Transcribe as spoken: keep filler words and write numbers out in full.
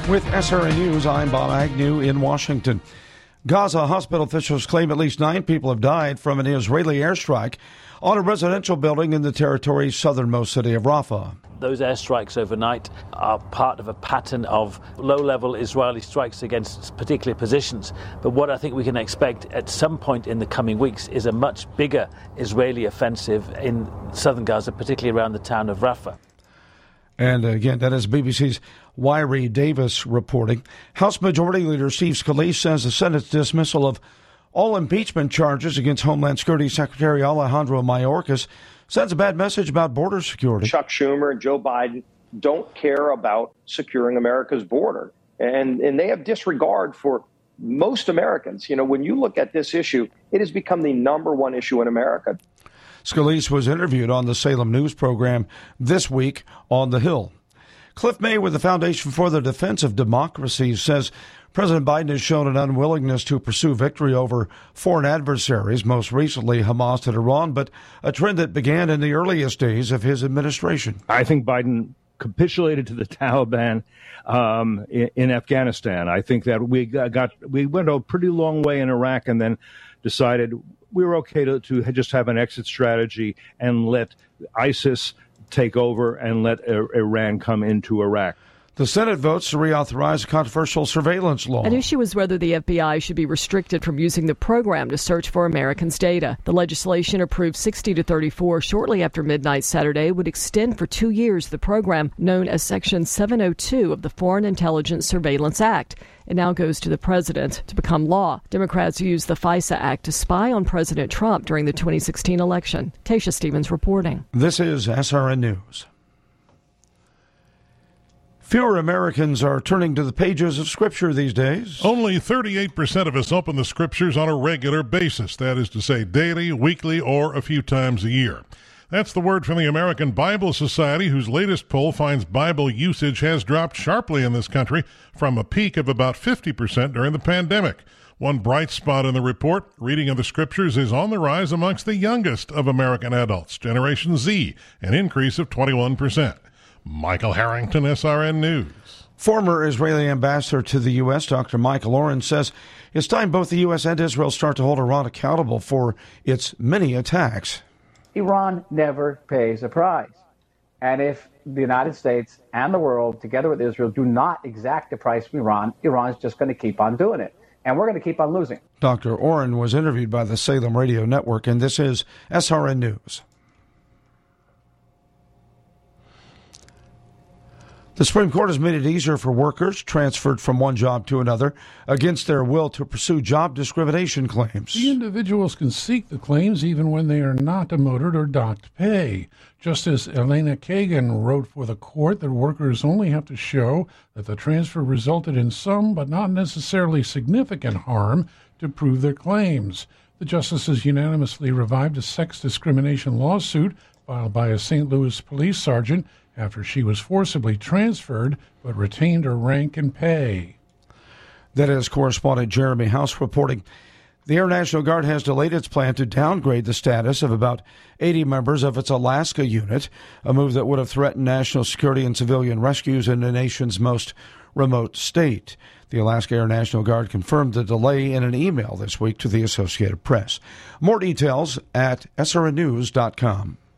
With S R N News, I'm Bob Agnew in Washington. Gaza hospital officials claim at least nine people have died from an Israeli airstrike on a residential building in the territory's southernmost city of Rafah. Those airstrikes overnight are part of a pattern of low-level Israeli strikes against particular positions. But what I think we can expect at some point in the coming weeks is a much bigger Israeli offensive in southern Gaza, particularly around the town of Rafah. And again, that is B B C's Wyrie Davis reporting. House Majority Leader Steve Scalise says the Senate's dismissal of all impeachment charges against Homeland Security Secretary Alejandro Mayorkas sends a bad message about border security. Chuck Schumer and Joe Biden don't care about securing America's border, and, and they have disregard for most Americans. You know, when you look at this issue, it has become the number one issue in America. Scalise was interviewed on the Salem News program this week on The Hill. Cliff May with the Foundation for the Defense of Democracy says President Biden has shown an unwillingness to pursue victory over foreign adversaries, most recently Hamas and Iran, but a trend that began in the earliest days of his administration. I think Biden capitulated to the Taliban um, in, in Afghanistan. I think that we got we went a pretty long way in Iraq and then decided we were okay to, to just have an exit strategy and let ISIS take over and let Iran come into Iraq. The Senate votes to reauthorize a controversial surveillance law. An issue is whether the F B I should be restricted from using the program to search for Americans' data. The legislation, approved sixty to thirty-four shortly after midnight Saturday, would extend for two years the program known as Section seven oh two of the Foreign Intelligence Surveillance Act. It now goes to the president to become law. Democrats used the FISA Act to spy on President Trump during the twenty sixteen election. Tasha Stevens reporting. This is S R N News. Fewer Americans are turning to the pages of Scripture these days. Only thirty-eight percent of us open the Scriptures on a regular basis. That is to say, daily, weekly, or a few times a year. That's the word from the American Bible Society, whose latest poll finds Bible usage has dropped sharply in this country from a peak of about fifty percent during the pandemic. One bright spot in the report, reading of the Scriptures is on the rise amongst the youngest of American adults, Generation Z, an increase of twenty-one percent. Michael Harrington, S R N News. Former Israeli ambassador to the U S, Doctor Michael Oren, says it's time both the U S and Israel start to hold Iran accountable for its many attacks. Iran never pays a price. And if the United States and the world, together with Israel, do not exact a price from Iran, Iran is just going to keep on doing it. And we're going to keep on losing. Doctor Oren was interviewed by the Salem Radio Network, and this is S R N News. The Supreme Court has made it easier for workers transferred from one job to another against their will to pursue job discrimination claims. The individuals can seek the claims even when they are not demoted or docked pay. Justice Elena Kagan wrote for the court that workers only have to show that the transfer resulted in some but not necessarily significant harm to prove their claims. The justices unanimously revived a sex discrimination lawsuit filed by a Saint Louis police sergeant after she was forcibly transferred but retained her rank and pay. That is correspondent Jeremy House reporting. The Air National Guard has delayed its plan to downgrade the status of about eighty members of its Alaska unit, a move that would have threatened national security and civilian rescues in the nation's most remote state. The Alaska Air National Guard confirmed the delay in an email this week to the Associated Press. More details at S R N news dot com.